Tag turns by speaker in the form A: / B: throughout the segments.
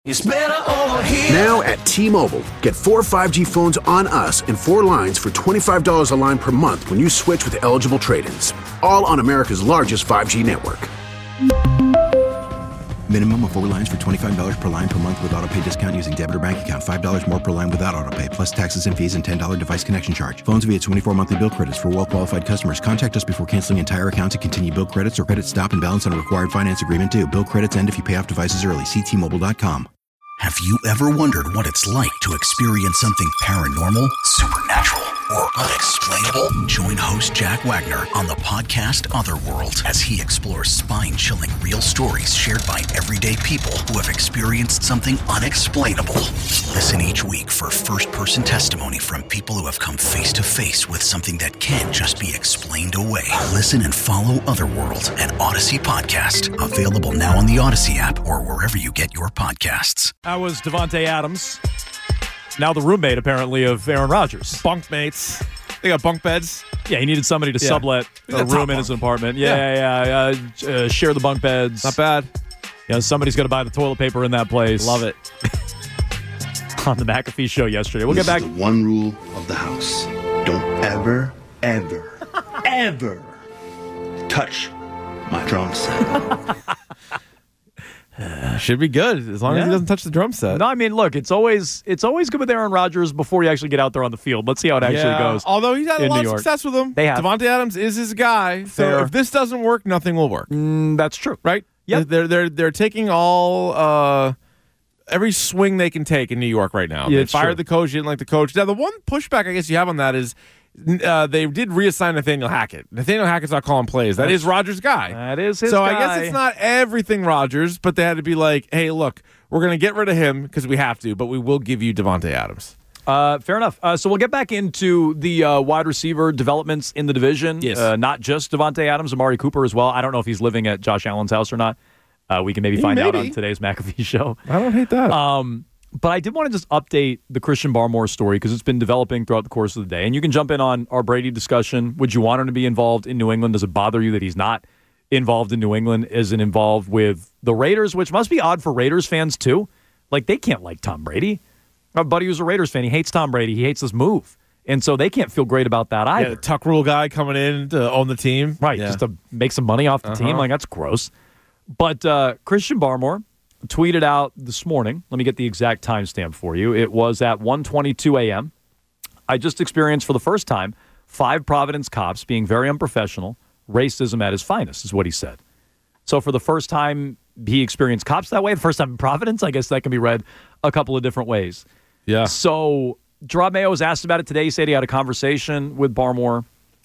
A: It's better over here.
B: Now at T-Mobile, get 4 5G phones on us and 4 lines for $25 a line per month when you switch with eligible trade-ins. All on America's largest 5G network.
C: Minimum of 4 lines for $25 per line per month with autopay discount using debit or bank account. $5 more per line without autopay, plus taxes and fees and $10 device connection charge. Phones via 24 monthly bill credits for well-qualified customers. Contact us before canceling entire account to continue bill credits or credit stop and balance on a required finance agreement due. Bill credits end if you pay off devices early. See T-Mobile.com.
D: Have you ever wondered what it's like to experience something paranormal, supernatural, or unexplainable? Join host Jack Wagner on the podcast Otherworld as he explores spine-chilling real stories shared by everyday people who have experienced something unexplainable. Listen each week for first-person testimony from people who have come face-to-face with something that can't just be explained away. Listen and follow Otherworld, an Odyssey podcast. Available now on the Odyssey app or wherever you get your podcasts.
E: That was Davante Adams, now the roommate, apparently, of Aaron Rodgers.
F: Bunk mates. They got bunk beds.
E: Yeah, he needed somebody to sublet a room in his apartment. Share the bunk beds.
F: Not bad.
E: Yeah, somebody's got to buy the toilet paper in that place.
F: Love it.
E: On the McAfee show yesterday. We'll get back.
G: The one rule of the house. Don't ever, ever, ever touch my drum set.
F: Should be good as long as he doesn't touch the drum set.
E: No, I mean, look, it's always good with Aaron Rodgers before you actually get out there on the field. Let's see how it actually goes.
F: Although he's had a lot of success with him.
E: They have.
F: Davante Adams is his guy.
E: Fair.
F: So if this doesn't work, nothing will work.
E: That's true.
F: Right?
E: Yeah.
F: They're taking all every swing they can take in New York right now.
E: Yeah,
F: They fired the coach, didn't like the coach. Now the one pushback I guess you have on that is they did reassign Nathaniel Hackett. Nathaniel Hackett's not calling plays. That is Rodgers' guy.
E: That is his
F: guy.
E: guy.
F: I guess it's not everything Rodgers, but they had to be like, hey, look, we're going to get rid of him because we have to, but we will give you Davante Adams.
E: Fair enough. So we'll get back into the wide receiver developments in the division.
F: Yes.
E: Not just Davante Adams, Amari Cooper as well. I don't know if he's living at Josh Allen's house or not. We can maybe find out on today's McAfee show.
F: I don't hate that.
E: But I did want to just update the Christian Barmore story because it's been developing throughout the course of the day. And you can jump in on our Brady discussion. Would you want him to be involved in New England? Does it bother you that he's not involved in New England? Isn't involved with the Raiders, which must be odd for Raiders fans too. Like, they can't like Tom Brady. My buddy who's a Raiders fan, he hates Tom Brady. He hates this move. And so they can't feel great about that either.
F: Yeah, the Tuck Rule guy coming in to own the team.
E: Right, just to make some money off the team. Like, that's gross. But Christian Barmore tweeted out this morning. Let me get the exact timestamp for you. It was at 1:22 a.m. I just experienced for the first time 5 Providence cops being very unprofessional, racism at its finest, is what he said. So for the first time he experienced cops that way, the first time in Providence, I guess that can be read a couple of different ways.
F: Yeah.
E: So Gerard Mayo was asked about it today. He said he had a conversation with Barmore.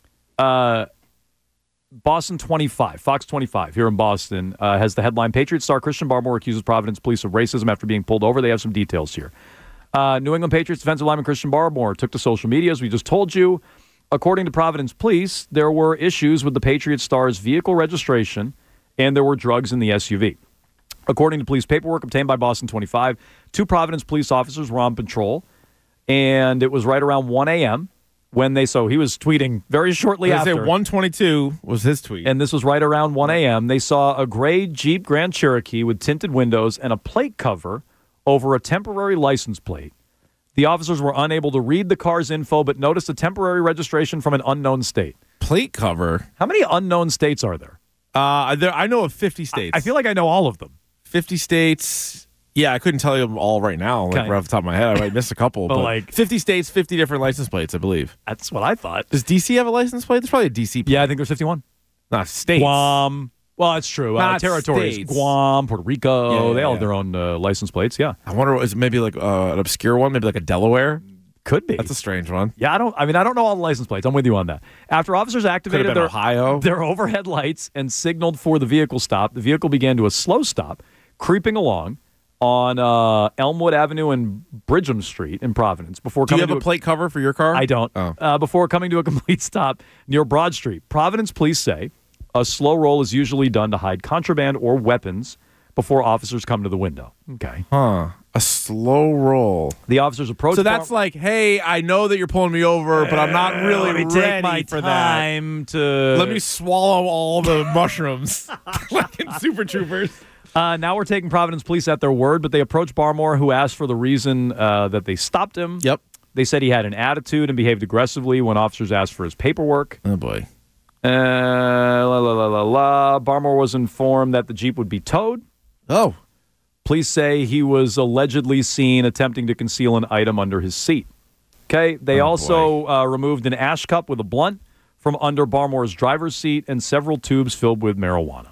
E: Boston 25, Fox 25 here in Boston has the headline, Patriot star Christian Barmore accuses Providence police of racism after being pulled over. They have some details here. New England Patriots defensive lineman Christian Barmore took to social media, as we just told you. According to Providence police, there were issues with the Patriot star's vehicle registration, and there were drugs in the SUV. According to police paperwork obtained by Boston 25, 2 Providence police officers were on patrol, and it was right around 1 a.m., when they saw, he was tweeting very shortly after.
F: They say 122 was his tweet.
E: And this was right around 1 a.m. They saw a gray Jeep Grand Cherokee with tinted windows and a plate cover over a temporary license plate. The officers were unable to read the car's info, but noticed a temporary registration from an unknown state.
F: Plate cover?
E: How many unknown states are there?
F: I know of 50 states.
E: I feel like I know all of them.
F: 50 states. Yeah, I couldn't tell you them all right now, like right off the top of my head. I might miss a couple. but
E: like
F: 50 states, 50 different license plates, I believe.
E: That's what I thought.
F: Does D.C. have a license plate? There's probably a D.C. plate.
E: Yeah, I think there's 51.
F: Not states.
E: Guam. Well, that's true.
F: Not
E: territories.
F: states.
E: Guam, Puerto Rico.
F: Yeah,
E: they all have their own license plates, yeah.
F: I wonder, is it maybe like an obscure one? Maybe like a Delaware?
E: Could be.
F: That's a strange one.
E: Yeah, I don't know all the license plates. I'm with you on that. After officers activated their overhead lights and signaled for the vehicle stop, the vehicle began to a slow stop, creeping along on Elmwood Avenue and Bridgham Street in Providence.
F: Do you have a plate cover for your car?
E: I don't.
F: Oh.
E: Before coming to a complete stop near Broad Street. Providence police say a slow roll is usually done to hide contraband or weapons before officers come to the window. Okay.
F: Huh. A slow roll.
E: The officers approach.
F: So that's like, hey, I know that you're pulling me over, but I'm not really
E: ready
F: take my
E: for
F: time
E: to.
F: Let me swallow all the mushrooms, like in Super Troopers.
E: Now we're taking Providence police at their word, but they approached Barmore, who asked for the reason that they stopped him.
F: Yep.
E: They said he had an attitude and behaved aggressively when officers asked for his paperwork.
F: Oh, boy.
E: Barmore was informed that the Jeep would be towed.
F: Oh.
E: Police say he was allegedly seen attempting to conceal an item under his seat. Okay. They also removed an ash cup with a blunt from under Barmore's driver's seat and several tubes filled with marijuana.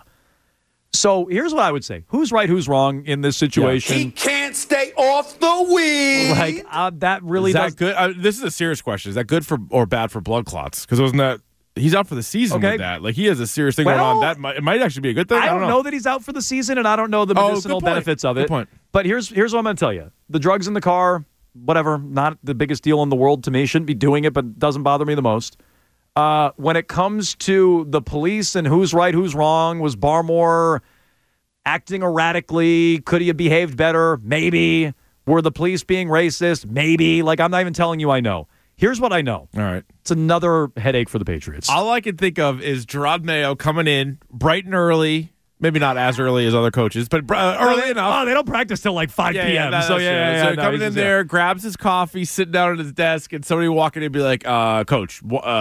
E: So here's what I would say. Who's right, who's wrong in this situation?
G: He can't stay off the weed.
E: Like, that really
F: Is that
E: does...
F: good? This is a serious question. Is that good for or bad for blood clots? Because wasn't that... He's out for the season with that. Like, he has a serious thing going on. It might actually be a good thing.
E: I don't know that he's out for the season, and I don't know the medicinal benefits of it.
F: Good point.
E: But here's what I'm going to tell you. The drugs in the car, whatever, not the biggest deal in the world to me. Shouldn't be doing it, but doesn't bother me the most. When it comes to the police and who's right, who's wrong, was Barmore acting erratically? Could he have behaved better? Maybe. Were the police being racist? Maybe. Like, I'm not even telling you I know. Here's what I know.
F: All right.
E: It's another headache for the Patriots.
F: All I can think of is Gerard Mayo coming in bright and early. Maybe not as early as other coaches, but early enough.
E: Oh, they don't practice till like 5 p.m.
F: So coming in there, grabs his coffee, sitting down at his desk, and somebody walking in and be like, Coach,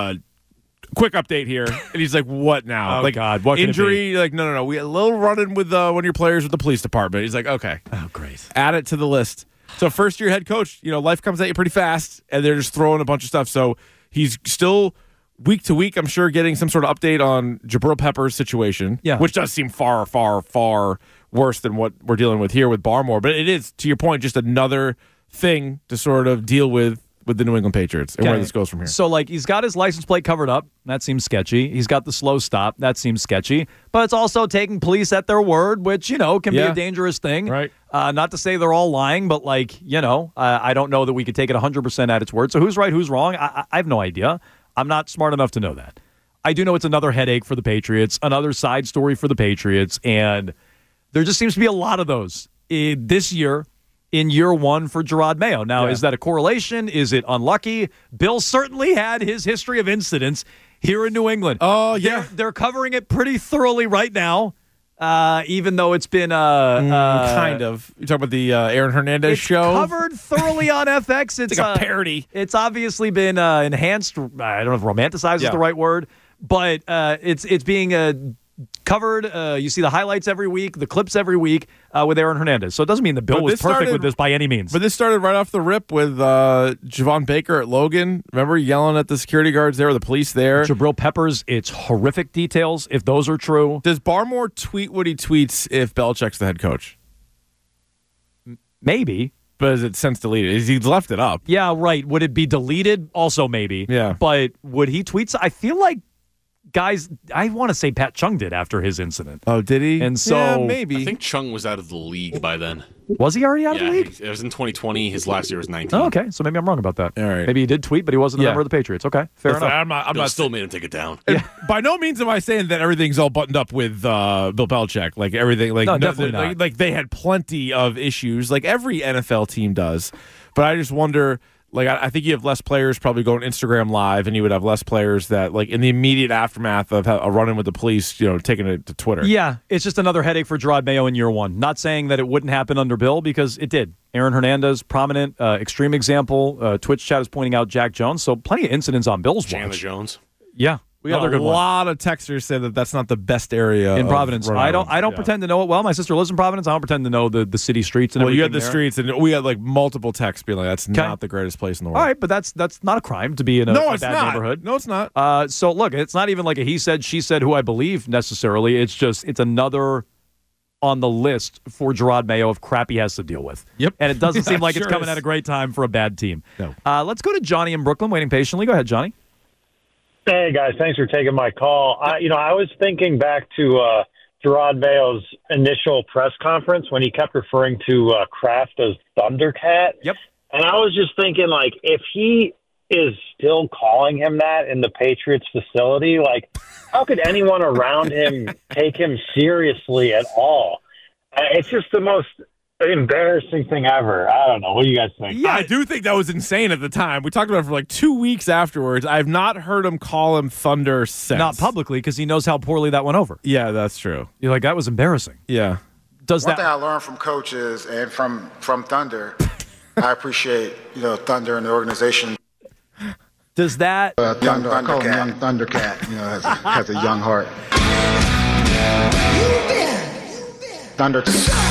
F: quick update here. And he's like, what now?
E: Oh,
F: like,
E: God, what
F: injury? Like, no. We had a little run-in with one of your players with the police department. He's like, okay.
E: Oh, great.
F: Add it to the list. So first-year head coach, life comes at you pretty fast, and they're just throwing a bunch of stuff. So he's still week to week, I'm sure, getting some sort of update on Jabril Peppers' situation, which does seem far, far, far worse than what we're dealing with here with Barmore. But it is, to your point, just another thing to sort of deal with the New England Patriots and where this goes from here.
E: So, like, he's got his license plate covered up. That seems sketchy. He's got the slow stop. That seems sketchy. But it's also taking police at their word, which, can be a dangerous thing.
F: Right.
E: Not to say they're all lying, but, like, I don't know that we could take it 100% at its word. So who's right, who's wrong? I have no idea. I'm not smart enough to know that. I do know it's another headache for the Patriots, another side story for the Patriots, and there just seems to be a lot of those this year. In year one for Gerard Mayo. Now, is that a correlation? Is it unlucky? Bill certainly had his history of incidents here in New England.
F: Oh, yeah.
E: They're covering it pretty thoroughly right now, even though it's been
F: kind of. You talking about the Aaron Hernandez show?
E: Covered thoroughly on FX.
F: It's like a parody.
E: It's obviously been enhanced. I don't know if romanticized is the right word, but it's being covered. You see the highlights every week, the clips every week with Aaron Hernandez. So it doesn't mean the Bill was perfect with this by any means.
F: But this started right off the rip with Javon Baker at Logan. Remember yelling at the security guards there, the police there?
E: Jabril Peppers, it's horrific details, if those are true.
F: Does Barmore tweet what he tweets if Belichick's the head coach?
E: Maybe.
F: But is it since deleted? He's left it up.
E: Yeah, right. Would it be deleted? Also maybe.
F: Yeah.
E: But would he tweet? I feel like guys, I want to say Pat Chung did after his incident.
F: Oh, did he?
E: And so
F: maybe.
A: I think Chung was out of the league by then.
E: Was he already out of the league?
A: It was in 2020. His last year was 19.
E: Oh, okay. So maybe I'm wrong about that.
F: All right.
E: Maybe he did tweet, but he wasn't a member of the Patriots. Okay, fair enough.
F: I'm not
A: still made him take it down.
F: By no means am I saying that everything's all buttoned up with Bill Belichick. Like everything, like
E: no, definitely not.
F: Like they had plenty of issues, like every NFL team does. But I just wonder. Like, I think you have less players probably going Instagram Live, and you would have less players that, like, in the immediate aftermath of a run-in with the police, taking it to Twitter.
E: Yeah, it's just another headache for Gerard Mayo in year one. Not saying that it wouldn't happen under Bill, because it did. Aaron Hernandez, prominent, extreme example. Twitch chat is pointing out Jack Jones, so plenty of incidents on Bill's watch.
A: Chandler Jones.
E: Yeah.
F: We got a lot of texters say that that's not the best area
E: in Providence. I don't pretend to know it well. My sister lives in Providence. I don't pretend to know the city streets and everything.
F: Well, you had the streets, and we had like multiple texts being like, "That's not the greatest place in the world."
E: All right, but that's not a crime to be in a bad neighborhood.
F: No, it's not.
E: So look, it's not even like a he said, she said, who I believe necessarily. It's just it's another on the list for Gerard Mayo of crap he has to deal with.
F: Yep,
E: and it doesn't seem like
F: sure
E: it's coming
F: is.
E: at a great time for a bad team.
F: No.
E: Let's go to Johnny in Brooklyn, waiting patiently. Go ahead, Johnny.
H: Hey, guys. Thanks for taking my call. I was thinking back to Gerard Mayo's initial press conference when he kept referring to Kraft as Thundercat.
E: Yep.
H: And I was just thinking, like, if he is still calling him that in the Patriots facility, like, how could anyone around him take him seriously at all? It's just the most embarrassing thing ever. I don't know. What do you guys think?
F: Yeah, I do think that was insane at the time. We talked about it for like 2 weeks afterwards. I've not heard him call him Thunder since.
E: Not publicly, because he knows how poorly that went over.
F: Yeah, that's true.
E: You're like, that was embarrassing.
F: Yeah.
E: Does
I: One
E: that?
I: thing I learned from coaches and from Thunder, I appreciate Thunder and the organization.
E: Does that?
I: Young Thundercat, has a young heart. Thunder.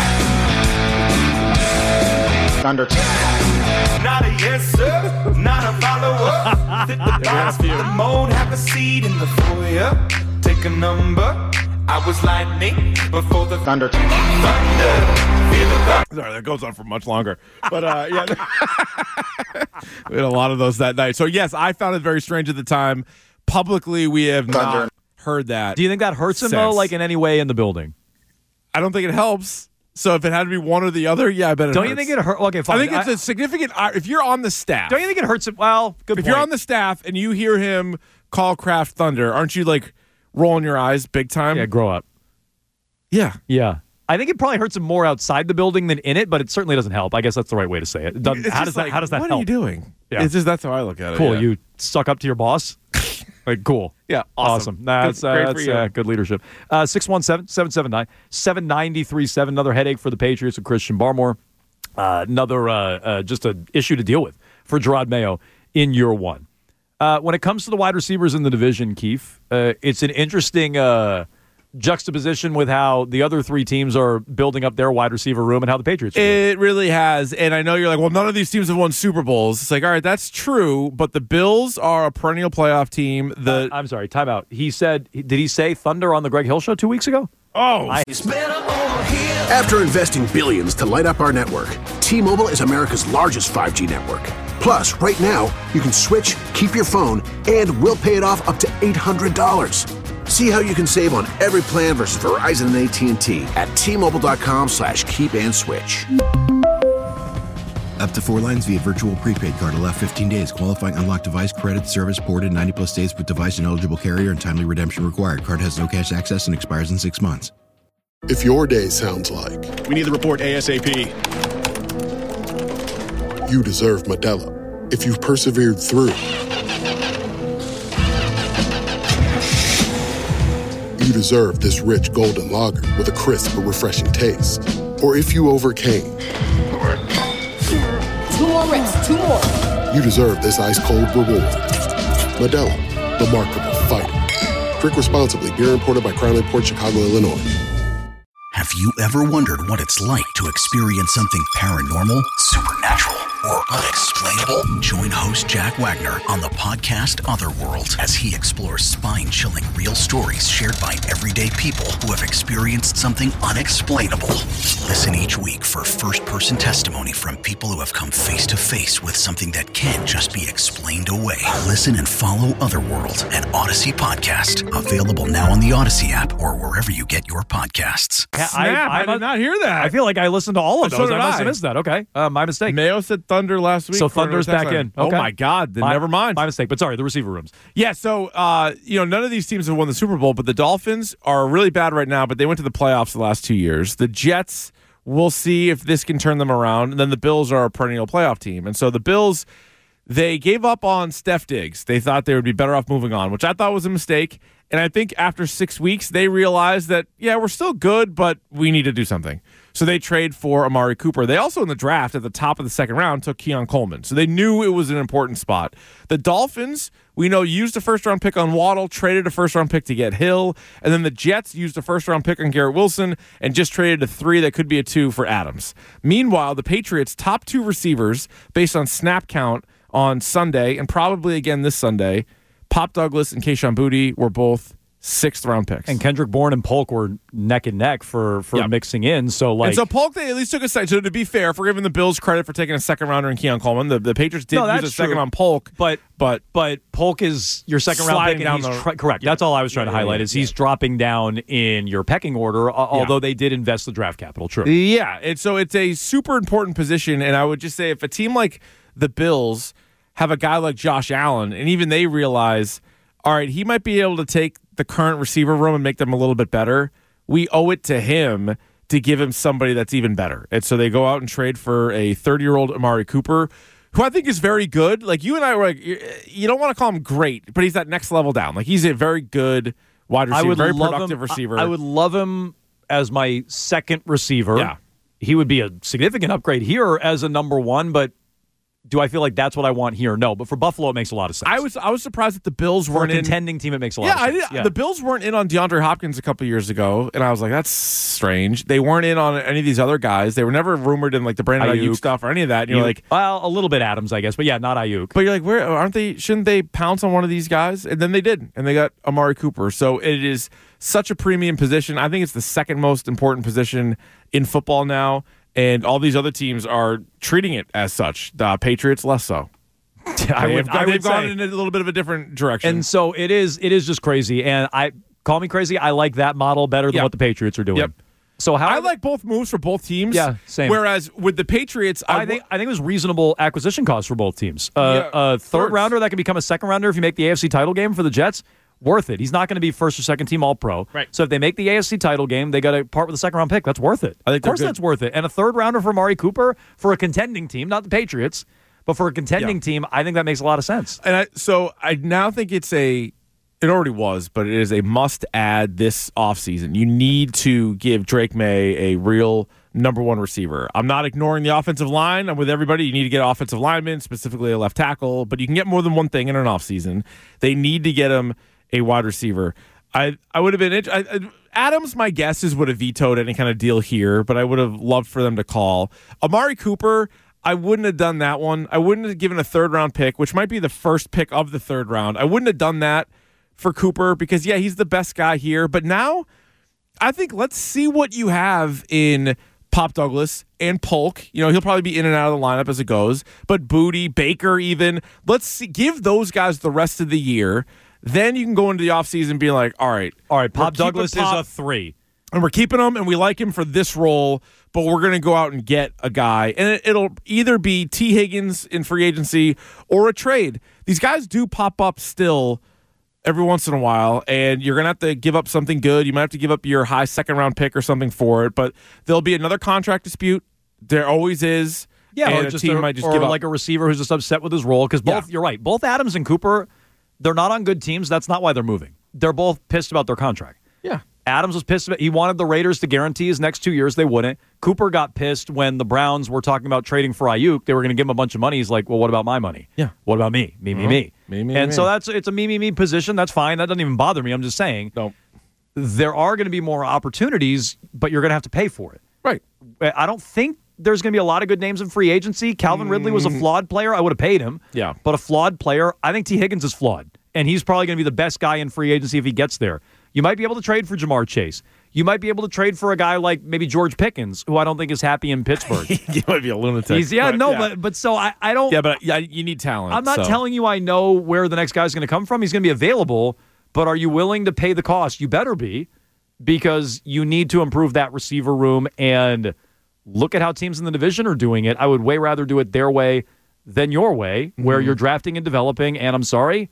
J: Not a yes sir, not a follower. Fit the box, fit the mold, have a seat in the foyer. Take a number. I was lightning before the
I: Thunder.
J: Feel the thunder.
F: Sorry, that goes on for much longer. But yeah, we had a lot of those that night. So yes, I found it very strange at the time. Publicly, we have not heard that.
E: Do you think that hurts him though, like in any way in the building?
F: I don't think it helps. So if it had to be one or the other, yeah, I bet it
E: Don't
F: hurts.
E: you think it hurts? Okay, fine.
F: I think it's a significant. If you're on the staff,
E: Don't you think it hurts him? Well, good
F: if
E: point.
F: you're on the staff and you hear him call Kraft Thunder, aren't you like rolling your eyes big time?
E: Yeah, grow up.
F: Yeah.
E: Yeah. I think it probably hurts him more outside the building than in it, but it certainly doesn't help. I guess that's the right way to say it. How does that help?
F: What are you doing?
E: Yeah.
F: It's just that's how I look at it.
E: Cool.
F: Yeah.
E: You suck up to your boss? Like, cool.
F: Yeah, awesome.
E: That's
F: Great for you.
E: good leadership. 617-779-7937. Another headache for the Patriots and Christian Barmore. Another just an issue to deal with for Gerard Mayo in year one. When it comes to the wide receivers in the division, Keith, it's an interesting juxtaposition with how the other three teams are building up their wide receiver room and how the Patriots are doing.
F: It really has. And I know you're like, well, none of these teams have won Super Bowls. It's like, all right, that's true, but the Bills are a perennial playoff team.
E: I'm sorry, time out. He said, did he say Thunder on the Greg Hill Show 2 weeks ago?
F: Oh.
B: After investing billions to light up our network, T-Mobile is America's largest 5G network. Plus, right now, you can switch, keep your phone, and we'll pay it off up to $800. See how you can save on every plan versus Verizon and AT&T at T-Mobile.com/keep-and-switch.
C: Up to 4 lines via virtual prepaid card. Allow 15 days. Qualifying unlocked device credit service ported 90+ days with device and eligible carrier and timely redemption required. Card has no cash access and expires in 6 months.
K: If your day sounds like
L: we need the report ASAP,
K: you deserve Modelo. If you've persevered through, you deserve this rich golden lager with a crisp but refreshing taste. Or if you overcame.
M: 2 more reps, 2 more.
K: You deserve this ice-cold reward. Modelo, the Remarkable Fighter. Drink responsibly. Beer imported by Crown Imports, Chicago, Illinois.
D: Have you ever wondered what it's like to experience something paranormal, supernatural, or unexplainable? Join host Jack Wagner on the podcast Otherworld as he explores spine-chilling real stories shared by everyday people who have experienced something unexplainable. Listen each week for first-person testimony from people who have come face-to-face with something that can't just be explained away. Listen and follow Otherworld, an Odyssey podcast. Available now on the Odyssey app or wherever you get your podcasts.
F: I did not hear that.
E: I feel like I listened to all of
F: So
E: those.
F: did
E: I must
F: I.
E: have missed that. Okay. My mistake.
F: Mayo said Thunder last week.
E: So Thunder's back in. Okay.
F: Oh, my God. Then never mind.
E: My mistake. But sorry, the receiver rooms.
F: Yeah, so, none of these teams have won the Super Bowl, but the Dolphins are really bad right now, but they went to the playoffs the last 2 years. The Jets, we'll see if this can turn them around. And then the Bills are a perennial playoff team. And so the Bills, they gave up on Steph Diggs. They thought they would be better off moving on, which I thought was a mistake. And I think after 6 weeks, they realized that, yeah, we're still good, but we need to do something. So they trade for Amari Cooper. They also, in the draft, at the top of the second round, took Keon Coleman. So they knew it was an important spot. The Dolphins, we know, used a first-round pick on Waddle, traded a first-round pick to get Hill, and then the Jets used a first-round pick on Garrett Wilson and just traded a 3 that could be a 2 for Adams. Meanwhile, the Patriots' top 2 receivers, based on snap count on Sunday, and probably again this Sunday, Pop Douglas and Kayshon Boutte were both 6th-round picks.
E: And Kendrick Bourne and Polk were neck and neck for mixing in. So,
F: and so Polk, they at least took a second. So to be fair, for giving the Bills credit for taking a second-rounder in Keon Coleman, the Patriots did use a second on Polk.
E: But Polk is your second-round pick, and he's correct. That's all I was trying to highlight, is he's dropping down in your pecking order, although they did invest the draft capital. True.
F: Yeah, and so it's a super important position, and I would just say if a team like the Bills have a guy like Josh Allen, and even they realize, all right, he might be able to take the current receiver room and make them a little bit better. We owe it to him to give him somebody that's even better. And so they go out and trade for a 30-year-old Amari Cooper, who I think is very good. Like, you and I were like, you don't want to call him great, but he's that next level down. Like, he's a very good wide receiver, very productive receiver.
E: I would love him as my second receiver.
F: Yeah.
E: He would be a significant upgrade here as a number one, but do I feel like that's what I want here? No, but for Buffalo, it makes a lot of sense.
F: I was surprised that the Bills weren't
E: for a contending team. It makes a lot of sense.
F: Yeah, the Bills weren't in on DeAndre Hopkins a couple years ago, and I was like, that's strange. They weren't in on any of these other guys. They were never rumored in like the Brandon Ayuk stuff or any of that. And you're like,
E: well, a little bit Adams, I guess, but yeah, not Ayuk.
F: But you're like, where aren't they? Shouldn't they pounce on one of these guys? And then they did, and they got Amari Cooper. So it is such a premium position. I think it's the second most important position in football now. And all these other teams are treating it as such. The Patriots less so. They've gone in a little bit of a different direction.
E: And so it is just crazy. And call me crazy, I like that model better than what the Patriots are doing.
F: Yep.
E: So
F: I like both moves for both teams.
E: Yeah, same.
F: Whereas with the Patriots,
E: I think it was reasonable acquisition costs for both teams. A third rounder that can become a second rounder if you make the AFC title game for the Jets. Worth it. He's not going to be first or second team All-Pro.
F: Right.
E: So if they make the AFC title game, they got to part with a second-round pick. That's worth it. Of course that's worth it. And a third-rounder for Amari Cooper for a contending team, not the Patriots, but for a contending team, I think that makes a lot of sense.
F: And I now think it already was, but it is a must-add this offseason. You need to give Drake May a real number one receiver. I'm not ignoring the offensive line. I'm with everybody. You need to get offensive linemen, specifically a left tackle, but you can get more than one thing in an offseason. They need to get him a wide receiver. I would have been Adams, my guess is would have vetoed any kind of deal here, but I would have loved for them to call. Amari Cooper, I wouldn't have done that one. I wouldn't have given a third-round pick, which might be the first pick of the third round. I wouldn't have done that for Cooper because, yeah, he's the best guy here. But now I think let's see what you have in Pop Douglas and Polk. You know, he'll probably be in and out of the lineup as it goes. But Booty, Baker even. Let's give those guys the rest of the year. Then you can go into the offseason being like, all right,
E: Pop Douglas is a 3.
F: And we're keeping him, and we like him for this role, but we're going to go out and get a guy. And it'll either be T. Higgins in free agency or a trade. These guys do pop up still every once in a while, and you're going to have to give up something good. You might have to give up your high second-round pick or something for it, but there'll be another contract dispute. There always is.
E: Yeah,
F: and
E: or
F: a team might just give up.
E: like a receiver who's just upset with his role. Because you're right, both Adams and Cooper, they're not on good teams. That's not why they're moving. They're both pissed about their contract.
F: Yeah.
E: Adams was pissed about he wanted the Raiders to guarantee his next 2 years. They wouldn't. Cooper got pissed when the Browns were talking about trading for Ayuk. They were going to give him a bunch of money. He's like, well, what about my money?
F: Yeah.
E: What about me? Me. And so it's a me position. That's fine. That doesn't even bother me. I'm just saying.
F: No.
E: There are going to be more opportunities, but you're going to have to pay for it.
F: Right.
E: I don't think there's going to be a lot of good names in free agency. Calvin Ridley was a flawed player. I would have paid him.
F: Yeah.
E: But a flawed player, I think T. Higgins is flawed. And he's probably going to be the best guy in free agency if he gets there. You might be able to trade for Jamar Chase. You might be able to trade for a guy like maybe George Pickens, who I don't think is happy in Pittsburgh.
F: He might be a lunatic.
E: But so I don't.
F: Yeah, but you need talent.
E: I'm not telling you I know where the next guy's going to come from. He's going to be available, but are you willing to pay the cost? You better be, because you need to improve that receiver room. And look at how teams in the division are doing it. I would way rather do it their way than your way, where you're drafting and developing. And I'm sorry,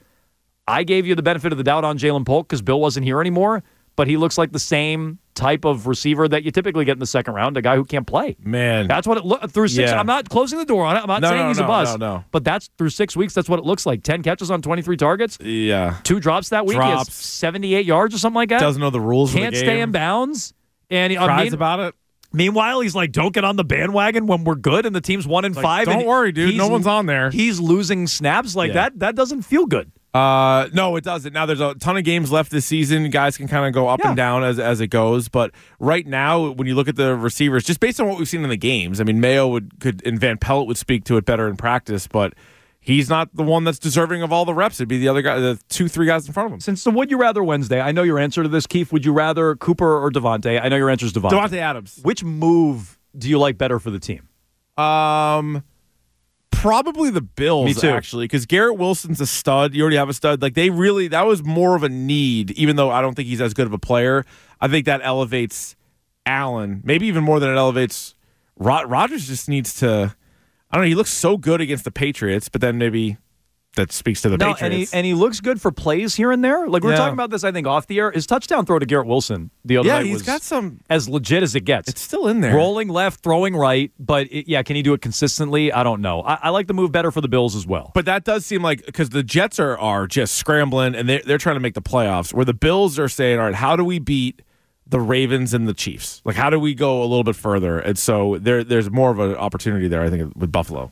E: I gave you the benefit of the doubt on Jalen Polk because Bill wasn't here anymore, but he looks like the same type of receiver that you typically get in the second round, a guy who can't play.
F: Man.
E: That's what it looks through 6. I'm not closing the door on it. I'm not saying he's a bust.
F: No.
E: But that's through 6 weeks. That's what it looks like. 10 catches on 23 targets.
F: Yeah.
E: 2 drops that week. He has 78 yards or something like that.
F: Doesn't know the rules of the game.
E: Can't stay in bounds. And
F: cries about it.
E: Meanwhile, he's like, don't get on the bandwagon when we're good and the team's 1-5.
F: Don't worry, dude. No one's on there.
E: He's losing snaps like that. That doesn't feel good.
F: No, it doesn't. Now there's a ton of games left this season. Guys can kind of go up and down as it goes. But right now, when you look at the receivers, just based on what we've seen in the games, I mean, Mayo and Van Pelt would speak to it better in practice, but he's not the one that's deserving of all the reps. It'd be the other guy, the 2-3 guys in front of him.
E: Since the Would You Rather Wednesday, I know your answer to this, Keith. Would you rather Cooper or Devontae? I know your answer is Devontae.
F: Devontae Adams.
E: Which move do you like better for the team?
F: Probably the Bills,
E: Me too.
F: actually, because Garrett Wilson's a stud. You already have a stud. Like, that was more of a need, even though I don't think he's as good of a player. I think that elevates Allen, maybe even more than it elevates Rodgers. Just needs to, I don't know, he looks so good against the Patriots, but then maybe that speaks to the Patriots.
E: And he looks good for plays here and there. Like, we were talking about this, I think, off the air. His touchdown throw to Garrett Wilson the other night was
F: got some
E: as legit as it gets.
F: It's still in there.
E: Rolling left, throwing right. But, can he do it consistently? I don't know. I like the move better for the Bills as well.
F: But that does seem like, because the Jets are just scrambling, and they're trying to make the playoffs, where the Bills are saying, all right, how do we beat the Ravens and the Chiefs? Like, how do we go a little bit further? And so there's more of an opportunity there, I think, with Buffalo.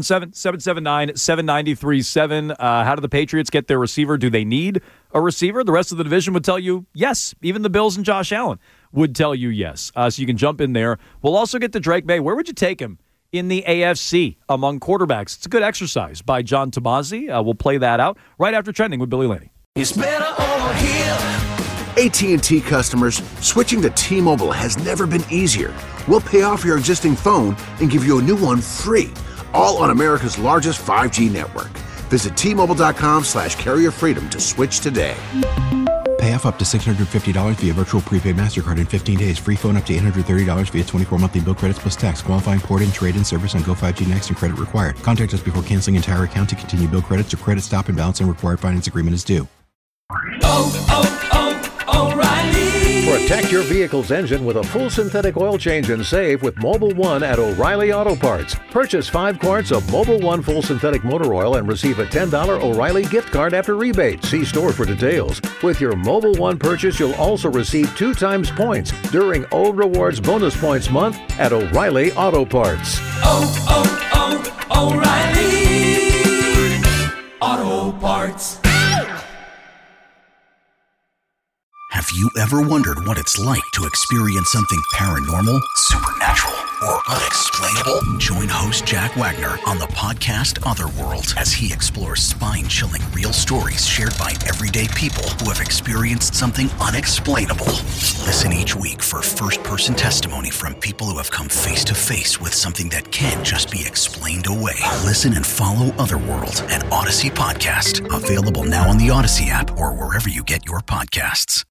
E: 617-779-7937. How do the Patriots get their receiver? Do they need a receiver? The rest of the division would tell you yes. Even the Bills and Josh Allen would tell you yes. So you can jump in there. We'll also get to Drake May. Where would you take him in the AFC among quarterbacks? It's a good exercise by John Tomasi. We'll play that out right after Trending with Billy Laney.
J: It's better over here.
B: AT&T customers, switching to T-Mobile has never been easier. We'll pay off your existing phone and give you a new one free, all on America's largest 5G network. Visit T-Mobile.com/carrierfreedom to switch today.
C: Pay off up to $650 via virtual prepaid MasterCard in 15 days. Free phone up to $830 via 24 monthly bill credits plus tax. Qualifying port-in, trade-in service on Go 5G Next and credit required. Contact us before canceling entire account to continue bill credits or credit stop and balance and required finance agreement is due.
J: O'Reilly.
M: Protect your vehicle's engine with a full synthetic oil change and save with Mobil 1 at O'Reilly Auto Parts. Purchase 5 quarts of Mobil 1 full synthetic motor oil and receive a $10 O'Reilly gift card after rebate. See store for details. With your Mobil 1 purchase, you'll also receive 2 times points during O Rewards Bonus Points Month at O'Reilly Auto Parts.
J: O'Reilly Auto Parts.
D: Have you ever wondered what it's like to experience something paranormal, supernatural, or unexplainable? Join host Jack Wagner on the podcast Otherworld as he explores spine-chilling real stories shared by everyday people who have experienced something unexplainable. Listen each week for first-person testimony from people who have come face-to-face with something that can't just be explained away. Listen and follow Otherworld, an Odyssey podcast. Available now on the Odyssey app or wherever you get your podcasts.